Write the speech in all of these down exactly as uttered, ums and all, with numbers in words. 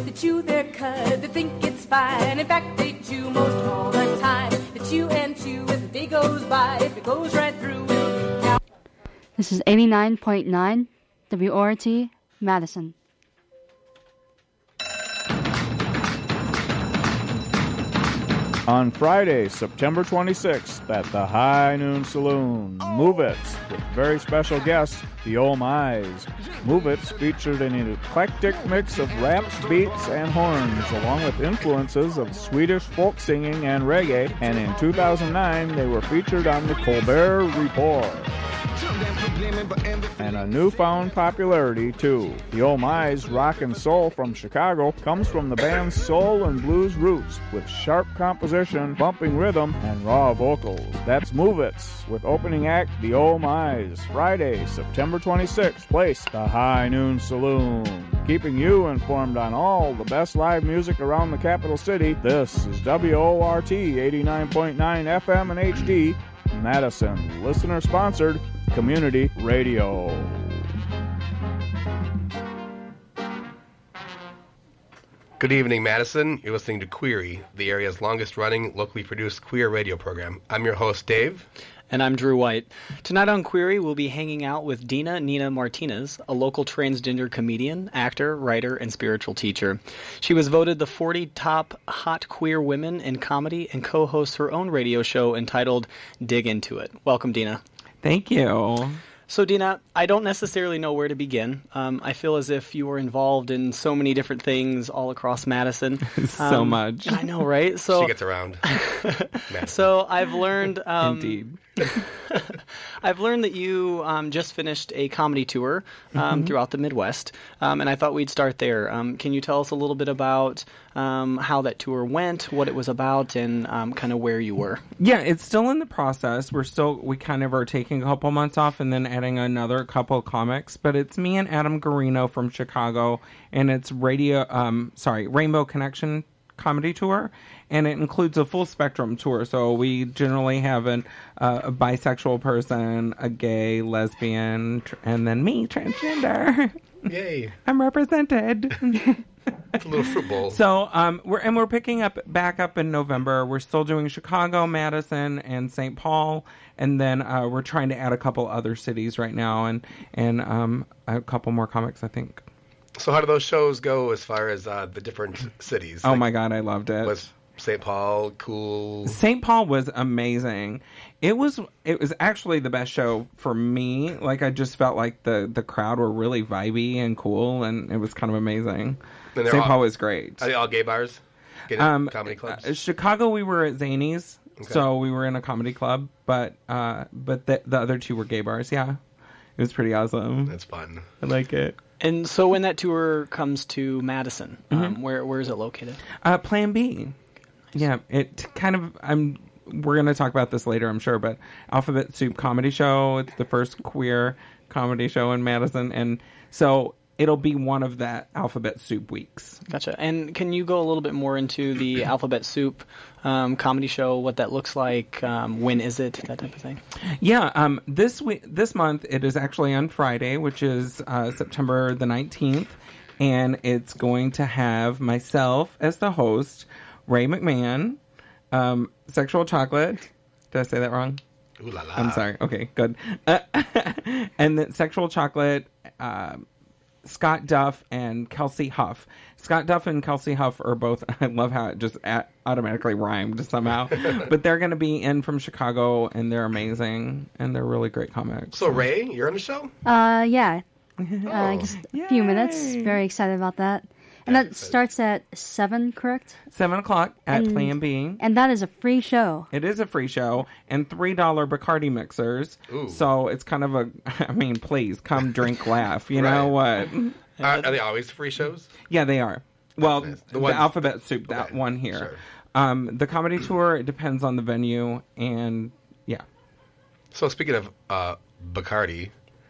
They chew their cud, they think it's fine. In fact, they chew most all the time. They chew and chew as the day goes by. If it goes right through, it'll be down. This is eighty-nine point nine W O R T, Madison. On Friday, September twenty-sixth, at the High Noon Saloon, Move It, with very special guest, the Oh My's. Move It featured an eclectic mix of raps, beats, and horns, along with influences of Swedish folk singing and reggae, and in two thousand nine, they were featured on the Colbert Report. And a newfound popularity, too. The Oh My's rock and soul from Chicago comes from the band's soul and blues roots, with sharp composition, bumping rhythm, and raw vocals. That's Move It, with opening act, the Oh My's. Friday, September twenty-sixth, place, the High Noon Saloon. Keeping you informed on all the best live music around the capital city, this is W O R T eighty-nine point nine F M and H D, Madison. Listener-sponsored community radio. Good evening, Madison. You're listening to Query, the area's longest-running, locally produced queer radio program. I'm your host, Dave. And I'm Drew White. Tonight on Query, we'll be hanging out with Dina Nina Martinez, a local transgender comedian, actor, writer, and spiritual teacher. She was voted the forty top hot queer women in comedy and co-hosts her own radio show entitled Dig Into It. Welcome, Dina. Thank you. So, Dina, I don't necessarily know where to begin. Um, I feel as if you were involved in so many different things all across Madison. so um, much. I know, right? So she gets around. So I've learned... Um, Indeed. I've learned that you um, just finished a comedy tour um, mm-hmm. throughout the Midwest, um, and I thought we'd start there. Um, can you tell us a little bit about um, how that tour went, what it was about, and um, kind of where you were? Yeah, it's still in the process. We're still, we kind of are taking a couple months off and then adding another couple of comics, but it's me and Adam Garino from Chicago, and it's radio, um, sorry, Rainbow Connection comedy tour, and it includes a full spectrum tour. So we generally have an, uh, a bisexual person, a gay, lesbian, tr- and then me, transgender. Yay! I'm represented. It's a little fruit bowl. So um, we're and we're picking up back up in November. We're still doing Chicago, Madison, and Saint Paul, and then uh, we're trying to add a couple other cities right now, and and um, a couple more comics, I think. So how do those shows go as far as uh, the different cities? Oh like, my God, I loved it. Was Saint Paul cool? Saint Paul was amazing. It was it was actually the best show for me. Like, I just felt like the, the crowd were really vibey and cool, and it was kind of amazing. Saint Paul was great. Are they all gay bars? Gay um, comedy clubs? Uh, Chicago, we were at Zany's, okay. So we were in a comedy club, but uh, but the, the other two were gay bars, yeah. It was pretty awesome. That's fun. I like it. And so when that tour comes to Madison, mm-hmm. um, where where is it located? Uh, Plan B. Nice. Yeah, it kind of, I'm, we're going to talk about this later, I'm sure, but Alphabet Soup Comedy Show, it's the first queer comedy show in Madison, and so it'll be one of that Alphabet Soup weeks. Gotcha. And can you go a little bit more into the Alphabet Soup um, comedy show, what that looks like, um, when is it, that type of thing? Yeah, um, this week, this month, it is actually on Friday, which is uh, September the nineteenth, and it's going to have myself as the host, Ray McMahon, um, Sexual Chocolate. Did I say that wrong? Ooh la la. I'm sorry. Okay, good. Uh, and then Sexual Chocolate, uh, Scott Duff, and Kelsey Huff. Scott Duff and Kelsey Huff are both, I love how it just at, automatically rhymed somehow, but they're going to be in from Chicago, and they're amazing, and they're really great comics. So, Ray, you're on the show? Uh, yeah. Oh. Uh, just a few minutes. Very excited about that. And that starts at seven, correct? seven o'clock at and, Plan B. And that is a free show. It is a free show. And three dollars Bacardi mixers. Ooh. So it's kind of a, I mean, please, come drink, laugh. You right. know what? Are, are they always free shows? Yeah, they are. Well, nice. the, the, the Alphabet Soup, that okay. one here. Sure. Um, the comedy tour, it depends on the venue. And, yeah. So speaking of uh, Bacardi,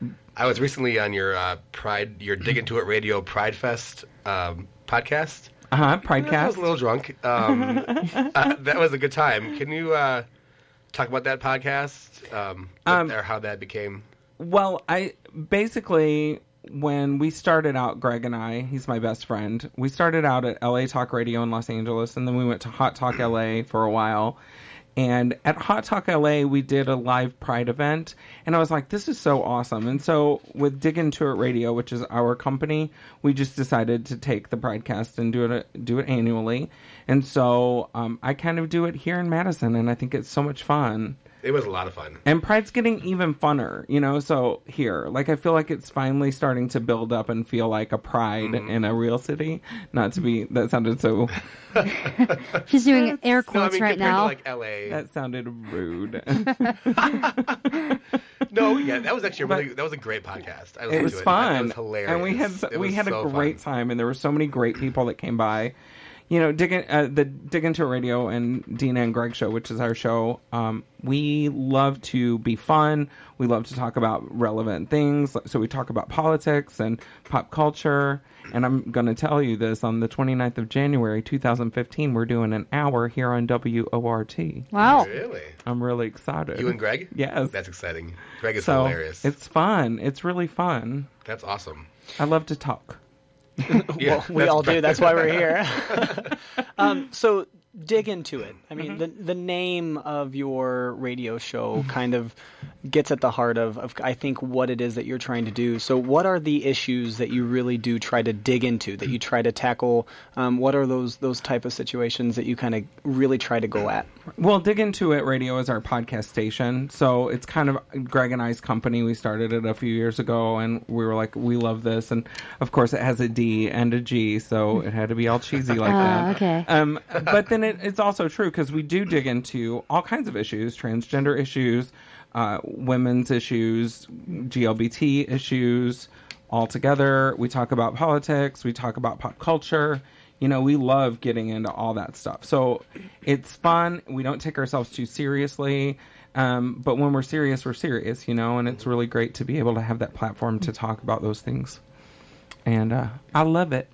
I was recently on your uh, Pride, your Dig Into It Radio Pride Fest um, podcast. Uh-huh, Pridecast. I was a little drunk. Um, uh, that was a good time. Can you uh, talk about that podcast um, um, or how that became? Well, I basically, when we started out, Greg and I, he's my best friend, we started out at L A Talk Radio in Los Angeles, and then we went to Hot Talk L A for a while. And at Hot Talk L A, we did a live Pride event, and I was like, this is so awesome. And so with Dig Into It Radio, which is our company, we just decided to take the Pridecast and do it do it annually. And so um, I kind of do it here in Madison, and I think it's so much fun. It was a lot of fun. And Pride's getting even funner, you know, so here, like, I feel like it's finally starting to build up and feel like a Pride mm-hmm. in a real city. Not to be, that sounded so... She's doing air quotes no, I mean, right now. To, like, L A. That sounded rude. No, yeah, that was actually a really, that was a great podcast. I it was to fun. It. It was hilarious. And we had, it we had so a great fun. time, and there were so many great people that came by. You know, dig in, uh, the Dig Into It Radio and Dina and Greg show, which is our show, um, we love to be fun. We love to talk about relevant things. So we talk about politics and pop culture. And I'm going to tell you this, on the twenty-ninth of January, two thousand fifteen, we're doing an hour here on W O R T. Wow. Really? I'm really excited. You and Greg? Yes. That's exciting. Greg is so hilarious. It's fun. It's really fun. That's awesome. I love to talk. Yeah, well, we all do. That's why we're here. um, so dig into it. I mean, mm-hmm. the the name of your radio show kind of gets at the heart of, of, I think, what it is that you're trying to do. So what are the issues that you really do try to dig into, that you try to tackle? Um, what are those those type of situations that you kind of really try to go at? Well, Dig Into It Radio is our podcast station. So it's kind of Greg and I's company. We started it a few years ago, and we were like, we love this. And, of course, it has a D and a G, so it had to be all cheesy like uh, that. Okay. Um, but then it, it's also true, because we do dig into all kinds of issues, transgender issues, uh, women's issues, G L B T issues, all together. We talk about politics. We talk about pop culture. You know, we love getting into all that stuff. So it's fun. We don't take ourselves too seriously. Um, but when we're serious, we're serious, you know, and it's really great to be able to have that platform to talk about those things. And uh, I love it.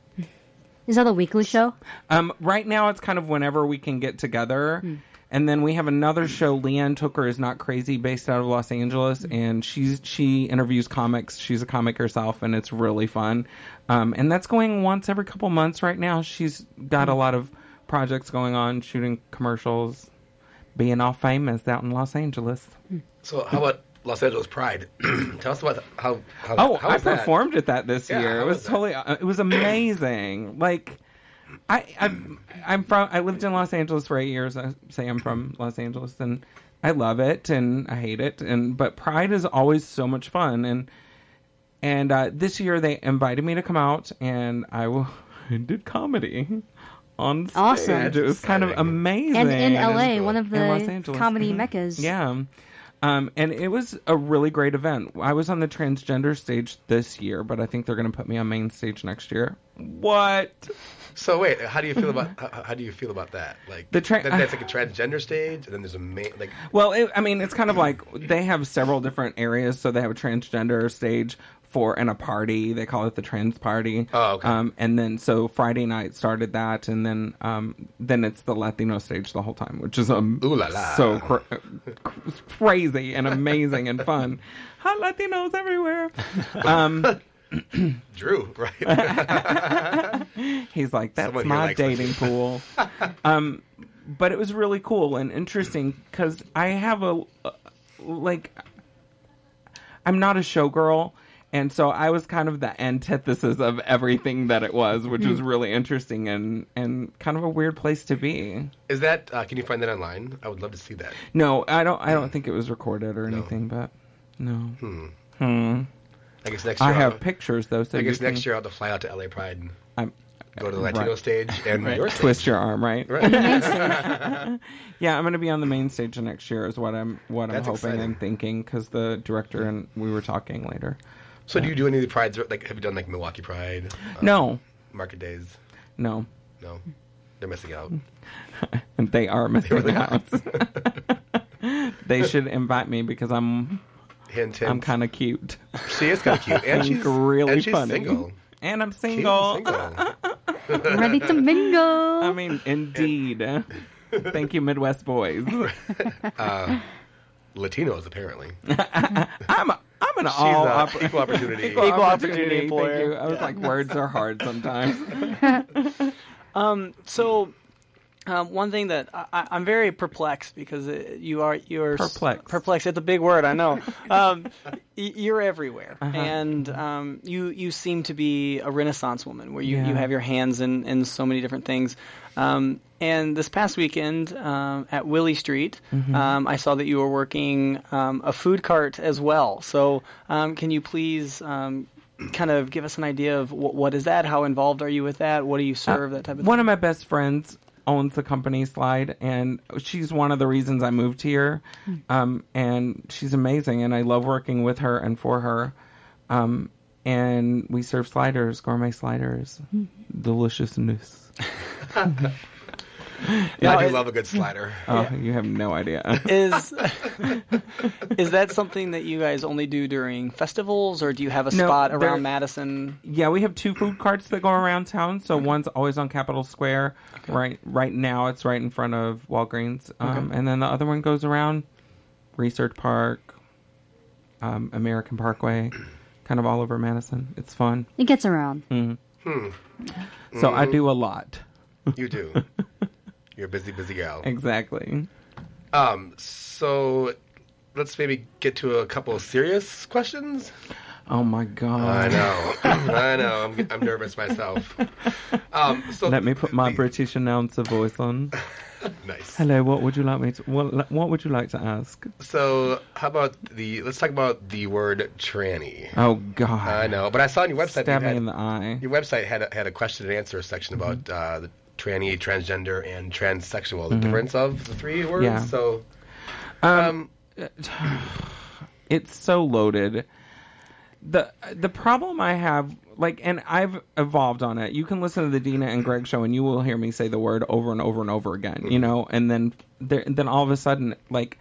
Is that a weekly show? Um, right now, it's kind of whenever we can get together. Hmm. And then we have another show, Leanne Tooker Is Not Crazy, based out of Los Angeles. And she's she interviews comics. She's a comic herself, and it's really fun. Um, and that's going once every couple months right now. She's got a lot of projects going on, shooting commercials, being all famous out in Los Angeles. So how about Los Angeles Pride? Tell us about how. how oh, how I was that? performed at that this Yeah, year. It how was, was that? totally. Uh, it was amazing. Like, I, I'm, I'm from. I lived in Los Angeles for eight years. I say I'm from Los Angeles, and I love it, and I hate it. And but Pride is always so much fun, and and uh, this year they invited me to come out, and I, w- I did comedy on stage. Awesome. It was kind of amazing. And in L A, cool. one of In Los the Angeles. comedy Mhm. meccas. Yeah. Um, and it was a really great event. I was on the transgender stage this year, but I think they're going to put me on main stage next year. What? So wait, how do you feel about how, how do you feel about that? Like The tra- that, that's like a transgender stage, and then there's a main like. Well, it, I mean, it's kind of like they have several different areas. So they have a transgender stage for and a party. They call it the trans party. Oh, okay. Um, and then so Friday night started that, and then um, then it's the Latino stage the whole time, which is um, Ooh la la. so cra- crazy and amazing and fun. Hot Latinos everywhere. Um, Drew, right? He's like, that's Someone here my likes dating this. pool. Um, but it was really cool and interesting because I have a, uh, like, I'm not a showgirl. And so I was kind of the antithesis of everything that it was, which was really interesting and, and kind of a weird place to be. Is that? Uh, can you find that online? I would love to see that. No, I don't. I don't think it was recorded or anything, but no. Hmm. Hmm. I guess next year I have I'll, pictures though. So I you guess can, next year I'll have to fly out to L A Pride and I'm, go to the Latino right. stage and Right. your stage. Twist your arm, right? Right. Yeah, I'm going to be on the main stage next year. Is what I'm what That's I'm hoping exciting. and thinking because the director and we were talking later. So do you do any of the prides? Like, have you done like Milwaukee Pride? Uh, No, Market Days? no, No, they're missing out. they are missing really out. They should invite me because I'm Hint, hint. I'm kind of cute. She is kind of cute, and I'm she's really and she's funny. single. And I'm She's single. single. Ready to mingle. I mean, indeed. Thank you, Midwest boys. uh, Latinos apparently. I'm a, I'm I'm an She's all a oppor- equal opportunity. equal Equal opportunity opportunity employer. Thank you. I was like, words are hard sometimes. Um, so, um, one thing that I, I- I'm very perplexed because it, you are you're s- Perplexed. Perplexed. It's a big word, I know. Um, y- you're everywhere, Uh-huh. and um, you you seem to be a Renaissance woman, where you, Yeah. you have your hands in, in so many different things. Um, and this past weekend um, at Willie Street, Mm-hmm. um, I saw that you were working um, a food cart as well. So, um, can you please um, kind of give us an idea of what, what is that? How involved are you with that? What do you serve? that type of One thing? of my best friends owns the company Slide, and she's one of the reasons I moved here. Um, and she's amazing, and I love working with her and for her. Um, and we serve sliders, gourmet sliders, deliciousness. Yeah, I it- do love a good slider. Oh, you have no idea. Is is that something that you guys only do during festivals, or do you have a No, spot there- around Madison? Yeah, we have two food carts that go around town. So one's always on Capitol Square. Right, right now it's right in front of Walgreens, um, and then the other one goes around Research Park, um, American Parkway, kind of all over Madison. It's fun. It gets around. So I do a lot. You do. You're a busy, busy gal. Exactly. Um, so let's maybe get to a couple of serious questions. Oh my god. I know. I know. I'm, I'm nervous myself. Um, so Let me put my the- British announcer voice on. Nice. Hello, what would you like me to what, what would you like to ask? So how about the? Let's talk about the word tranny. Oh god. I know, but I saw on your website. Stab you me had- in the eye. Your website had a, had a question and answer section about uh, the tranny, transgender, and transsexual. The difference of the three words. Yeah. So, Um, um, it's so loaded. The the problem I have, like, and I've evolved on it. You can listen to the Dina and Greg show, and you will hear me say the word over and over and over again. You know, and then there, then all of a sudden, like,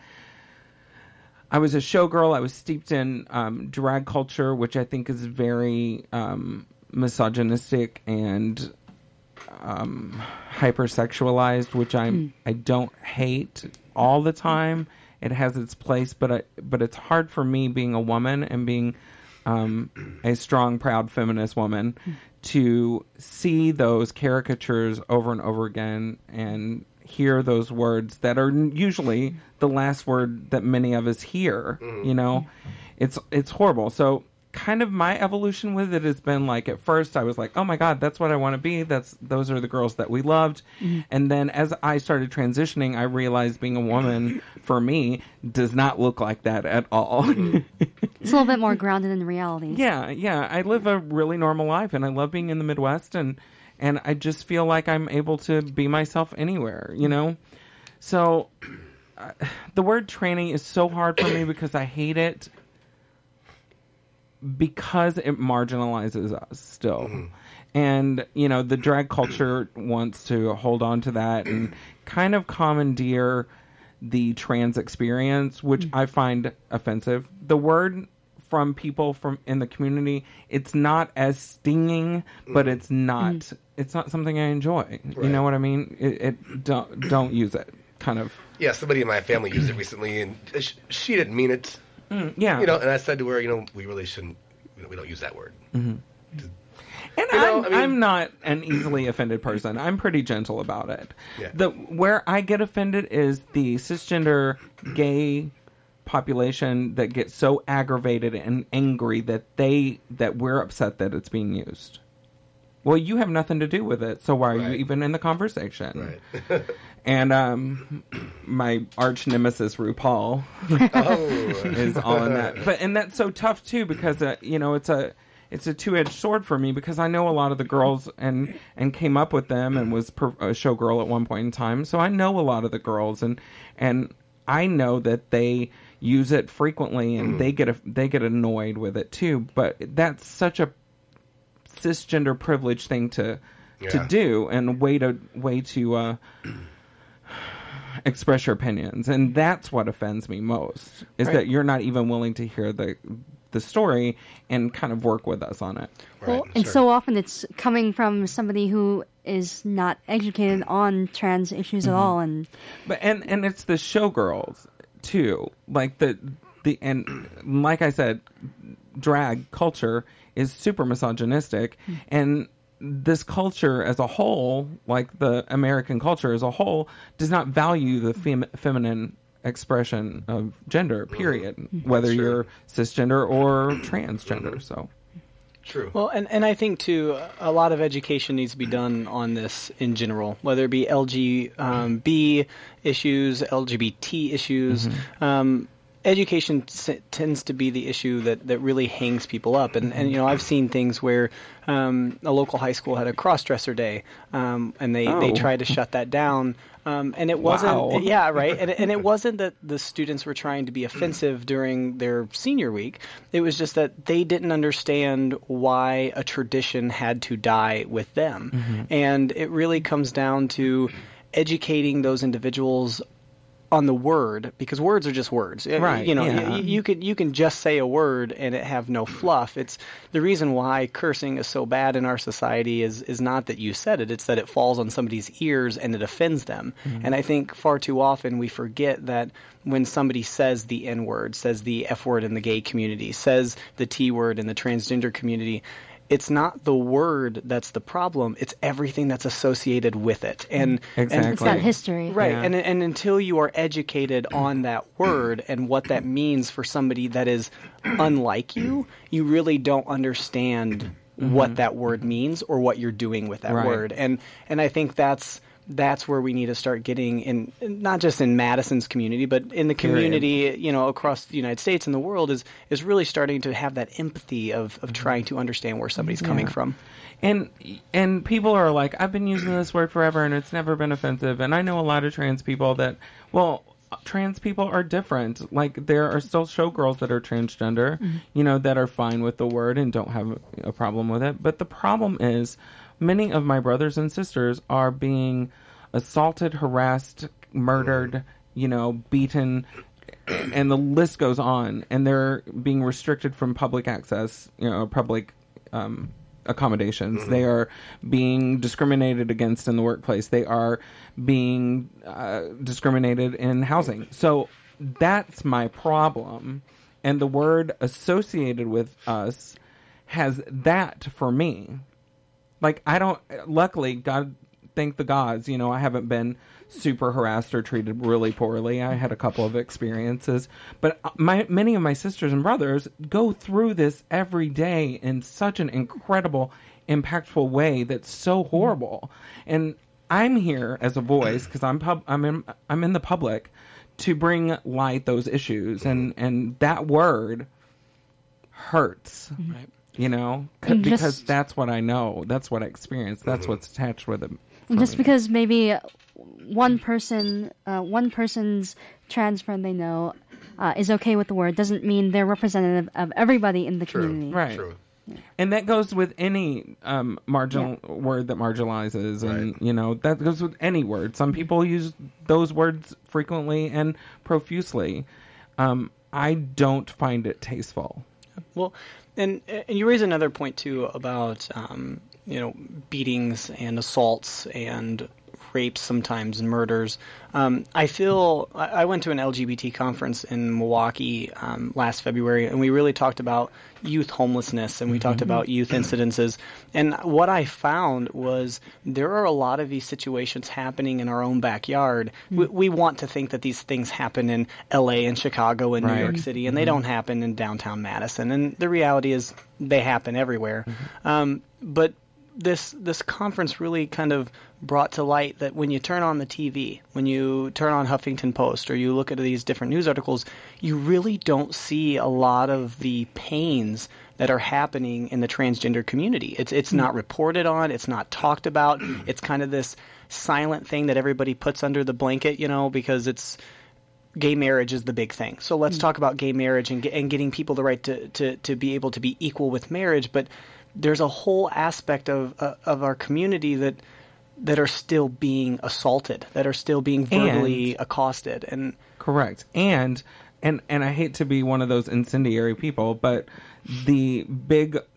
I was a showgirl. I was steeped in um, drag culture, which I think is very um, misogynistic and um, hypersexualized, which I'm I don't hate all the time. It has its place, but I, but it's hard for me being a woman and being um, a strong, proud feminist woman to see those caricatures over and over again and hear those words that are usually the last word that many of us hear. You know, it's it's horrible. So kind of my evolution with it has been like, at first I was like, oh my god, that's what I want to be. That's those are the girls that we loved. And then as I started transitioning, I realized being a woman for me does not look like that at all. It's a little bit more grounded in reality. Yeah, yeah. I live a really normal life, and I love being in the Midwest, and and I just feel like I'm able to be myself anywhere, you know? So uh, the word tranny is so hard for me because I hate it because it marginalizes us still. And, you know, the drag culture wants to hold on to that and kind of commandeer the trans experience, which I find offensive. The word from people from in the community, it's not as stinging, but it's not it's not something I enjoy. You Right. know what I mean? It, it don't don't use it. Kind of. yeah, somebody in my family used it recently, and sh- she didn't mean it. Yeah. You know, and I said to her, you know, we really shouldn't. You know, we don't use that word. And You know, I'm, I mean- I'm not an easily offended person. I'm pretty gentle about it. Yeah. The where I get offended is the cisgender gay population that gets so aggravated and angry that they that we're upset that it's being used. Well, you have nothing to do with it, so why are you Right. even in the conversation? Right. And um, my arch nemesis RuPaul Oh. is all in that. But and that's so tough too because uh, you know it's a it's a two edged sword for me because I know a lot of the girls and and came up with them and was per, a showgirl at one point in time. So I know a lot of the girls and and I know that they use it frequently and they get a, they get annoyed with it too. But that's such a cisgender privileged thing to to Yeah. do and way to way to uh, express your opinions, and that's what offends me most is Right. that you're not even willing to hear the the story and kind of work with us on it. Right, Well, and sure. so often it's coming from somebody who is not educated on trans issues at all, and But and and it's the showgirls too, like the the and like I said, drag culture is super misogynistic, mm. and this culture as a whole, like the American culture as a whole, does not value the fem- feminine expression of gender, period, mm-hmm. whether That's you're true. cisgender or transgender. So. True. Well, and, and I think, too, a lot of education needs to be done on this in general, whether it be L G B issues, L G B T issues. Mm-hmm. Um, education s- tends to be the issue that, that really hangs people up. And, and, you know, I've seen things where um, a local high school had a cross-dresser day, um, and they, oh. they tried to shut that down. Um, and it wasn't, wow. yeah, right. And, and it wasn't that the students were trying to be offensive during their senior week. It was just that they didn't understand why a tradition had to die with them. Mm-hmm. And it really comes down to educating those individuals on the word, because words are just words. Right. You know, yeah. you, you can you can just say a word and it have no fluff. It's the reason why cursing is so bad in our society is is not that you said it, it's that it falls on somebody's ears and it offends them. Mm-hmm. And I think far too often we forget that when somebody says the N word, says the F word in the gay community, says the T word in the transgender community, it's not the word that's the problem. It's everything that's associated with it. And, exactly. and it's that history. Right. Yeah. And and until you are educated on that word and what that means for somebody that is unlike you, you really don't understand mm-hmm. what that word means or what you're doing with that right. word. And and I think that's that's where we need to start getting in, not just in Madison's community, but in the community, you know, across the United States and the world, is is really starting to have that empathy of, of trying to understand where somebody's yeah. coming from. And and people are like, I've been using this word forever and it's never been offensive. And I know a lot of trans people that, well, trans people are different. Like, there are still showgirls that are transgender, mm-hmm. you know, that are fine with the word and don't have a problem with it. But the problem is, many of my brothers and sisters are being assaulted, harassed, murdered, you know, beaten, and the list goes on. And they're being restricted from public access, you know, public um, accommodations. Mm-hmm. They are being discriminated against in the workplace. They are being uh, discriminated in housing. So that's my problem. And the word associated with us has that for me. Like, I don't, luckily, God, thank the gods, you know, I haven't been super harassed or treated really poorly. I had a couple of experiences. But my many of my sisters and brothers go through this every day in such an incredible, impactful way that's so horrible. And I'm here as a voice, because I'm pub, I'm in, I'm in the public, to bring light those issues. And, and that word hurts. Right. You know, And because just- that's what I know. That's what I experienced. That's Mm-hmm. what's attached with it. And for just me. because maybe one person, uh, one person's trans friend they know uh, is okay with the word doesn't mean they're representative of everybody in the True. community. Right. True. And that goes with any um, marginal word that marginalizes. And, Right. you know, that goes with any word. Some people use those words frequently and profusely. Um, I don't find it tasteful. Well, and, and you raise another point, too, about, um, you know, beatings and assaults and rapes sometimes and murders. Um, I feel I I went to an L G B T conference in Milwaukee um, last February, and we really talked about youth homelessness, and we talked about youth incidences. And what I found was there are a lot of these situations happening in our own backyard. We, we want to think that these things happen in L A and Chicago and Right. New York City, and they don't happen in downtown Madison. And the reality is they happen everywhere. Um, but this this conference really kind of brought to light that when you turn on the T V, when you turn on Huffington Post, or you look at these different news articles, you really don't see a lot of the pains that are happening in the transgender community. It's it's not reported on, it's not talked about. It's kind of this silent thing that everybody puts under the blanket, you know, because it's gay marriage is the big thing. So let's talk about gay marriage and, get, and getting people the right to, to, to be able to be equal with marriage. But there's a whole aspect of uh, of our community that that are still being assaulted, that are still being verbally And- accosted. And Correct. And and and I hate to be one of those incendiary people, but the big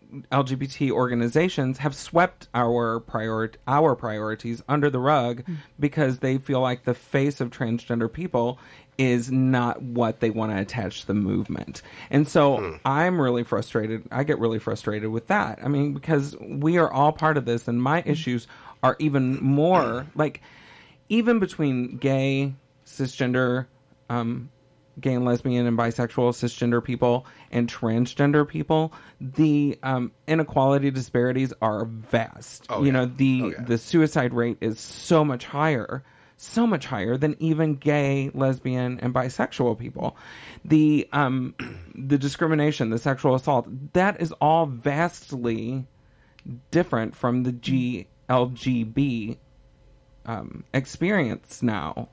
L G B T organizations have swept our prior our priorities under the rug mm. because they feel like the face of transgender people is not what they want to attach to the movement. And so mm. I'm really frustrated. I get really frustrated with that. I mean, because we are all part of this, and my issues are even more, like, even between gay, cisgender, um, gay and lesbian and bisexual cisgender people and transgender people, the um, inequality disparities are vast. Oh, you yeah. know, the oh, yeah. the suicide rate is so much higher, so much higher than even gay, lesbian, and bisexual people. The um, the discrimination, the sexual assault, that is all vastly different from the G L G B um, experience now.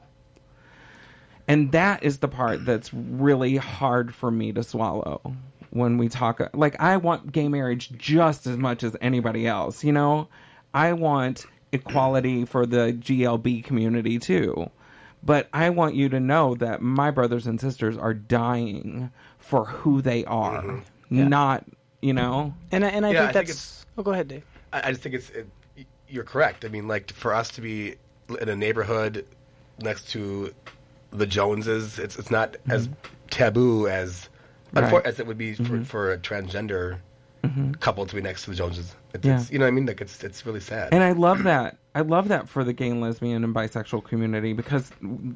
And that is the part that's really hard for me to swallow when we talk. Like, I want gay marriage just as much as anybody else, you know? I want equality for the G L B community, too. But I want you to know that my brothers and sisters are dying for who they are, mm-hmm. yeah. not, you know? And, and I yeah, think I that's... think it's, oh, go ahead, Dave. I, I just think it's... It, you're correct. I mean, like, for us to be in a neighborhood next to the Joneses, it's it's not mm-hmm. as taboo as right. unfor- as it would be mm-hmm. for, for a transgender mm-hmm. couple to be next to the Joneses. It's, yeah. it's, you know what I mean? Like, it's it's really sad. And I love that. I love that for the gay and lesbian and bisexual community, because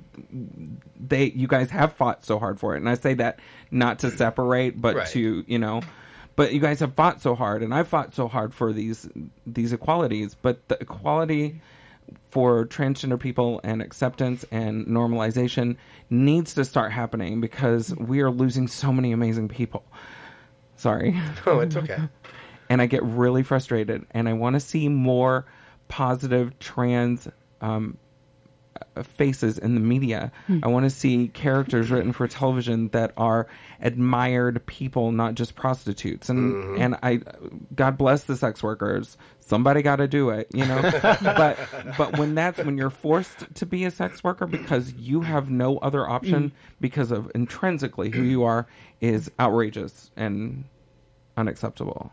they, you guys have fought so hard for it. And I say that not to separate, but right. to, you know, but you guys have fought so hard, and I fought so hard for these these equalities. But the equality for transgender people and acceptance and normalization needs to start happening, because we are losing so many amazing people. Sorry. Oh, it's okay. And I get really frustrated, and I want to see more positive trans um, faces in the media. Hmm. I want to see characters written for television that are admired people, not just prostitutes. And mm-hmm. and I, God bless the sex workers. Somebody got to do it, you know. but but when that's when you're forced to be a sex worker because you have no other option mm. because of intrinsically who you are, is outrageous and unacceptable.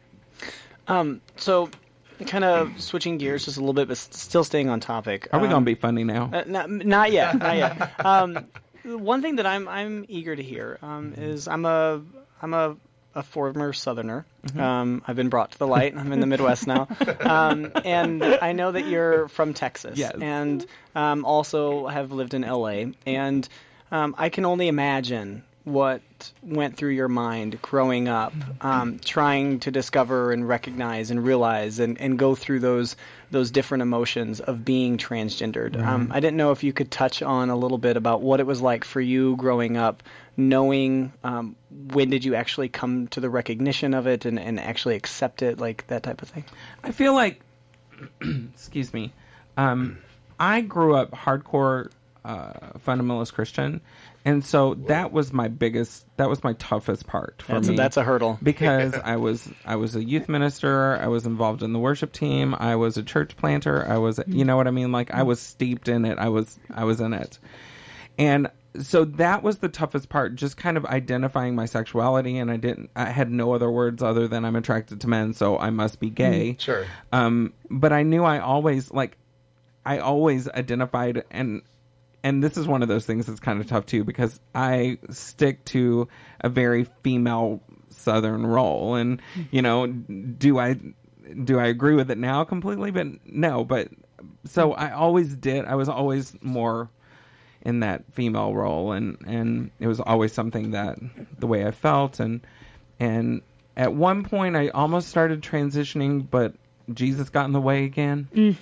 Um. So, kind of switching gears just a little bit, but still staying on topic. Are we um, gonna be funny now? Uh, not, not yet. Not yet. Um, one thing that I'm I'm eager to hear um, is I'm a I'm a a former Southerner. Mm-hmm. Um, I've been brought to the light. I'm in the Midwest now. Um, and I know that you're from Texas. Yes. And um, also have lived in L A. And um, I can only imagine what went through your mind growing up, um, trying to discover and recognize and realize and, and go through those those different emotions of being transgendered. Mm-hmm. Um, I didn't know if you could touch on a little bit about what it was like for you growing up, knowing um, when did you actually come to the recognition of it and, and actually accept it, like that type of thing. I feel like, excuse me, um, I grew up hardcore uh, fundamentalist Christian. And so that was my biggest, that was my toughest part for that's me. A, that's a hurdle. Because I was, I was a youth minister. I was involved in the worship team. I was a church planter. I was, you know what I mean? Like, I was steeped in it. I was, I was in it. And so that was the toughest part, just kind of identifying my sexuality. And I didn't, I had no other words other than I'm attracted to men, so I must be gay. Sure. Um, but I knew I always, like, I always identified, and And this is one of those things that's kind of tough, too, because I stick to a very female Southern role. And, you know, do I do I agree with it now completely? But no. But so I always did. I was always more in that female role. And, and it was always something that the way I felt. And, and at one point, I almost started transitioning, but Jesus got in the way again. Mm.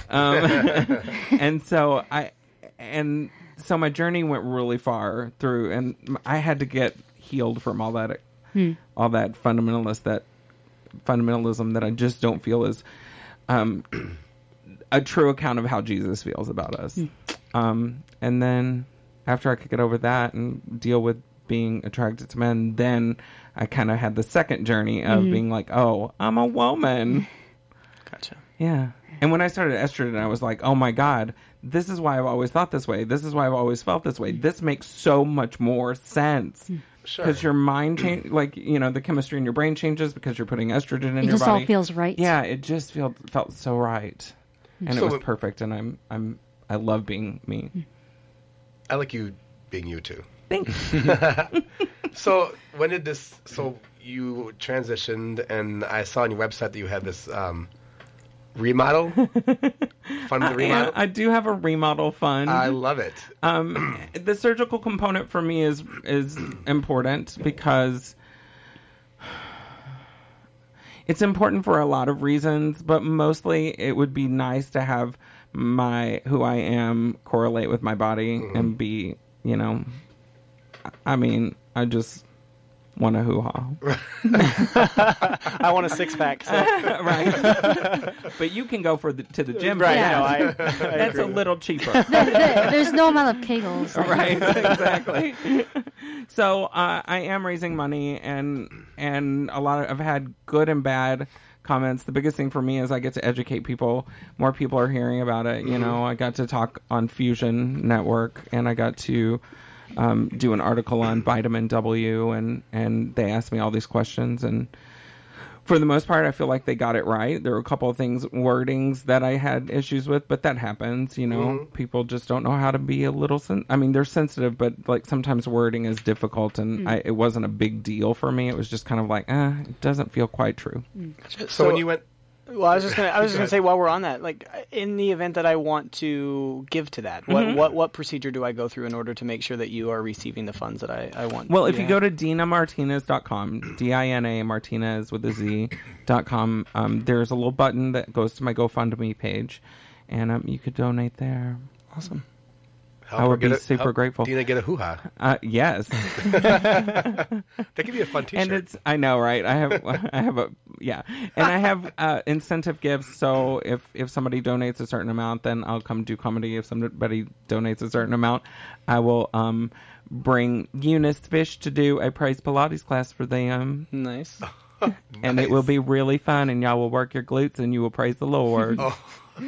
Um, and so I... And so my journey went really far through, and I had to get healed from all that, hmm. all that fundamentalist, that fundamentalism that I just don't feel is um, a true account of how Jesus feels about us. Hmm. Um, and then after I could get over that and deal with being attracted to men, then I kind of had the second journey of mm-hmm. being like, oh, I'm a woman. Gotcha. Yeah. And when I started estrogen, I was like, oh my God, this is why I've always thought this way. This is why I've always felt this way. This makes so much more sense. Sure. Because your mind change, like you know, the chemistry in your brain changes because you're putting estrogen in It your just body. all feels right. Yeah, it just felt felt so right, and So it was it- perfect. And I'm I'm I love being me. I like you being you too. Thanks. So when did this? So you transitioned, and I saw on your website that you had this um, remodel. Fun with the Yeah, remodel. I do have a remodel fund. I love it. Um, the surgical component for me is is important because it's important for a lot of reasons, but mostly it would be nice to have my who I am correlate with my body Mm-hmm. and be, you know, I mean, I just want a hoo-ha. I want a six pack. So. Right. But you can go for the, to the gym. Right. Yeah. No, I, I That's agree. a little cheaper. There- there- there's no amount of kegels. that- Right, exactly. So uh, I am raising money, and and a lot of I've had good and bad comments. The biggest thing for me is I get to educate people. More people are hearing about it. You know, I got to talk on Fusion Network, and I got to um, do an article on vitamin W, and and they asked me all these questions, and for the most part, I feel like they got it right. There were a couple of things, wordings that I had issues with, but that happens, you know. Mhm. People just don't know how to be a little, sen- I mean, they're sensitive, but like sometimes wording is difficult, and I, it wasn't a big deal for me. It was just kind of like, eh, it doesn't feel quite true. So, when you went, Well, I was just gonna. I was just Go gonna ahead. say while we're on that, like in the event that I want to give to that, what Mm-hmm. what what procedure do I go through in order to make sure that you are receiving the funds that I, I want? Well, if you have? go to dina martinez dot com, D I N A Martinez with a Z dot com, um, there's a little button that goes to my GoFundMe page, and um, you could donate there. Awesome. help I her would get be a- super help grateful. Dina get a hoo ha. Uh, yes. That could be a fun T-shirt. And it's I know, right? I have I have a yeah, and I have uh, incentive gifts. So if if somebody donates a certain amount, then I'll come do comedy. If somebody donates a certain amount, I will um bring Eunice Fish to do a praise Pilates class for them, Nice. and it will be really fun. And y'all will work your glutes, and you will praise the Lord. Oh.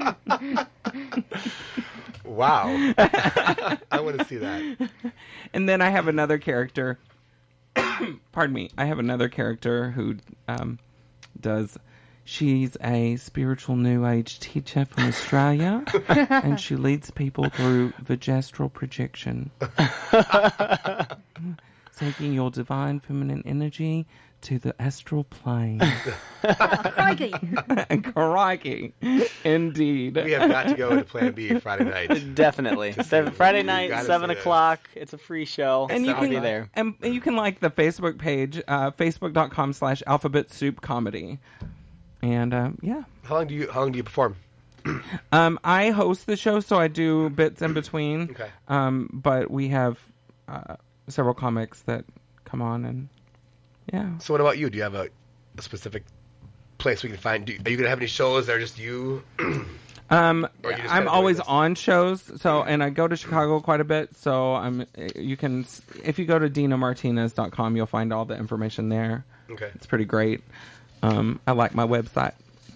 Wow. I want to see that. And then I have another character. Pardon me. I have another character who um, does. She's a spiritual New Age teacher from Australia, and she leads people through vagestral projection, taking your divine feminine energy to the astral plane. Crikey. Crikey, indeed. We have got to go to Plan B Friday night. Definitely. Seven, Friday You night, gotta seven see this. o'clock. It's a free show. And you I'll can be there. And you can like the Facebook page, uh, facebook.com slash alphabet soup comedy. And um, yeah. How long do you How long do you perform? Um, I host the show, so I do bits in between. Okay. Um, but we have uh, several comics that come on, and yeah. So what about you? Do you have a, a specific place we can find? Do, are you gonna have any shows that are just you? Um, Or you just kinda I'm doing always this? on shows, so and I go to Chicago quite a bit. So I'm. You can if you go to dina martinez dot com, you'll find all the information there. Okay. It's pretty great. Um, I like my website.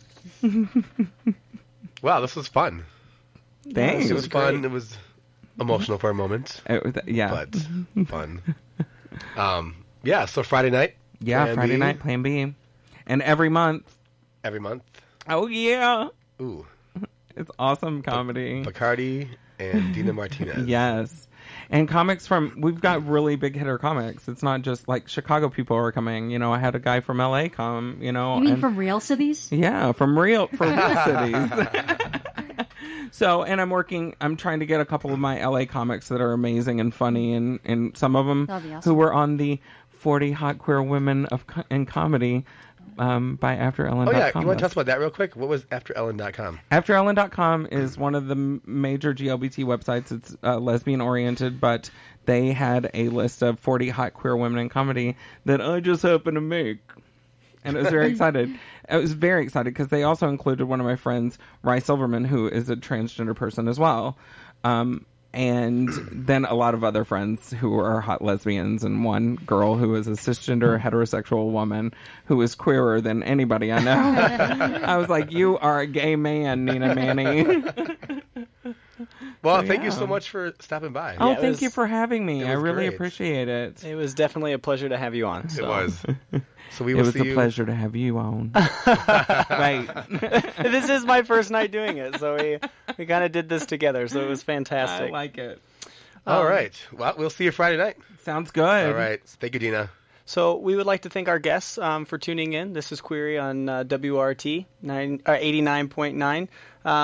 Wow, this was fun. Thanks. It was fun. It was emotional for a moment, It was- yeah. but fun. Um, yeah. So Friday night. Yeah, Plan Friday B, night, Plan B. And every month. every month. Oh, yeah. Ooh, It's awesome comedy. Bacardi and Dina Martinez. Yes. And comics from, we've got really big hitter comics. It's not just like Chicago people are coming. You know, I had a guy from L A come, you know. You mean and, from real cities? Yeah, from real, for real cities. So, and I'm working, I'm trying to get a couple of my L A comics that are amazing and funny, and, and some of them That'd be awesome. who were on the forty Hot Queer Women of co- in Comedy um, by after ellen Oh dot com. yeah, you want to tell us about that real quick? What was after ellen dot com? after ellen dot com is one of the m- major G L B T websites. It's uh, lesbian oriented, but they had a list of forty hot queer women in comedy that I just happened to make. And I was very excited. I was very excited because they also included one of my friends, Rye Silverman, who is a transgender person as well. Um, and then a lot of other friends who are hot lesbians, and one girl who is a cisgender heterosexual woman who is queerer than anybody I know. I was like, you are a gay man, Nina Manny. Well, So, thank you yeah. so much for stopping by. Oh, Yeah, it thank was- you for having me. it I was really great. appreciate it. It was definitely a pleasure to have you on. So. It was. So we It will was see a you. pleasure to have you on. Right. This is my first night doing it, so we we kind of did this together. So it was I fantastic. like it. All Um, right. Well, we'll see you Friday night. Sounds good. All right. Thank you, Dina. So we would like to thank our guests um, for tuning in. This is Query on uh, W R T nine, uh, eighty-nine point nine.